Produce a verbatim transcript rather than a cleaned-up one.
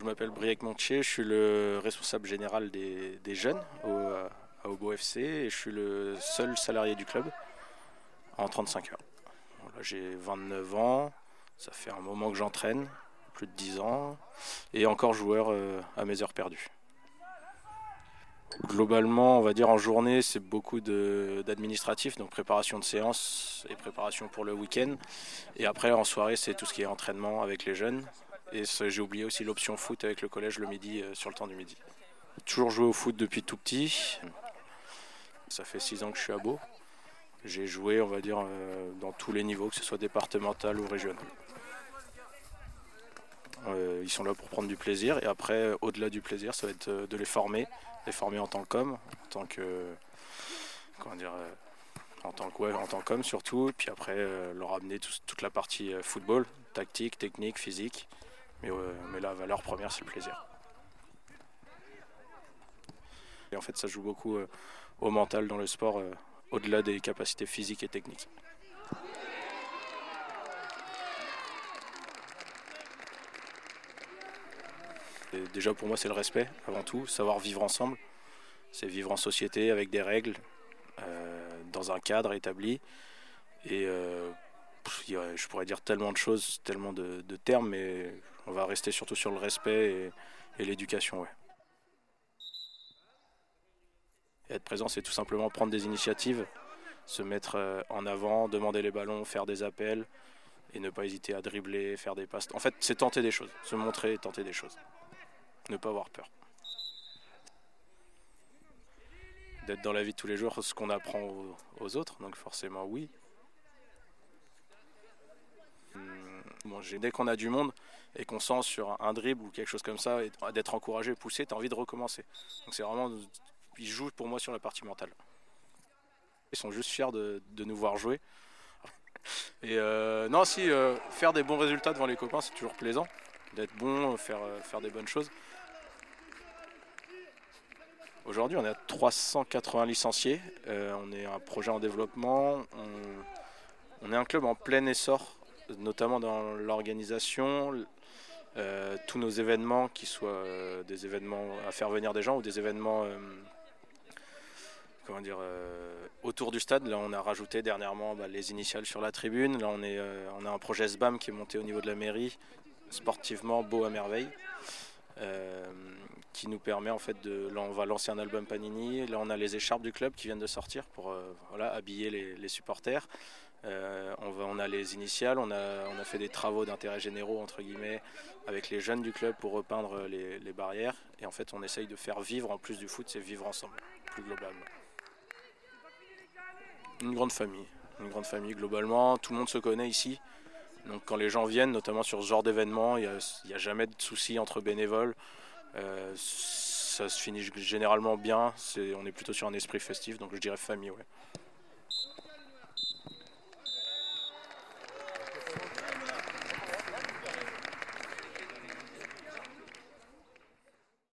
Je m'appelle Briac Montier, je suis le responsable général des, des jeunes au, à Obo F C et je suis le seul salarié du club en trente-cinq heures. Voilà, j'ai vingt-neuf ans, ça fait un moment que j'entraîne, plus de dix ans, et encore joueur euh, à mes heures perdues. Globalement, on va dire en journée, c'est beaucoup de, d'administratif, donc préparation de séance et préparation pour le week-end. Et après, en soirée, c'est tout ce qui est entraînement avec les jeunes. Et j'ai oublié aussi l'option foot avec le collège le midi, euh, sur le temps du midi. J'ai toujours joué au foot depuis tout petit. Ça fait six ans que je suis à Beau. J'ai joué, on va dire, euh, dans tous les niveaux, que ce soit départemental ou régional. Euh, ils sont là pour prendre du plaisir. Et après, au-delà du plaisir, ça va être de les former. Les former en tant que com, en tant que... Comment dire euh, en tant que, ouais, en tant que com surtout. Et puis après, euh, leur amener tout, toute la partie euh, football, tactique, technique, physique. Mais, euh, mais la valeur première, c'est le plaisir. Et en fait, ça joue beaucoup euh, au mental dans le sport, euh, au-delà des capacités physiques et techniques. Et déjà, pour moi, c'est le respect, avant tout, savoir vivre ensemble. C'est vivre en société avec des règles, euh, dans un cadre établi. Et euh, je pourrais dire tellement de choses, tellement de, de termes, mais on va rester surtout sur le respect et, et l'éducation. Ouais. Et être présent, c'est tout simplement prendre des initiatives, se mettre en avant, demander les ballons, faire des appels et ne pas hésiter à dribbler, faire des passes. En fait, c'est tenter des choses, se montrer et tenter des choses. Ne pas avoir peur. D'être dans la vie de tous les jours, ce qu'on apprend aux, aux autres, donc forcément oui. Bon, dès qu'on a du monde et qu'on sent sur un dribble ou quelque chose comme ça, d'être encouragé, poussé, tu as envie de recommencer. Donc c'est vraiment, ils jouent pour moi sur la partie mentale. Ils sont juste fiers de, de nous voir jouer. Et euh, non, si, euh, faire des bons résultats devant les copains, c'est toujours plaisant. D'être bon, faire, faire des bonnes choses. Aujourd'hui, on est à trois cent quatre-vingts licenciés. Euh, on est un projet en développement. On, on est un club en plein essor, notamment dans l'organisation. Euh, tous nos événements, qui soient euh, des événements à faire venir des gens ou des événements euh, comment dire, euh, autour du stade. Là, on a rajouté dernièrement bah, les initiales sur la tribune. Là, on, est, euh, on a un projet S B A M qui est monté au niveau de la mairie, sportivement beau à merveille. Euh, qui nous permet en fait de, là on va lancer un album Panini, là on a les écharpes du club qui viennent de sortir pour euh, voilà, habiller les, les supporters, euh, on, va, on a les initiales, on a, on a fait des travaux d'intérêt généraux entre guillemets avec les jeunes du club pour repeindre les, les barrières et en fait on essaye de faire vivre en plus du foot, c'est vivre ensemble plus globalement. Une grande famille, une grande famille globalement, tout le monde se connaît ici. Donc quand les gens viennent, notamment sur ce genre d'événement, il n'y a, a jamais de soucis entre bénévoles. Euh, ça se finit généralement bien. C'est, on est plutôt sur un esprit festif, donc je dirais famille, ouais.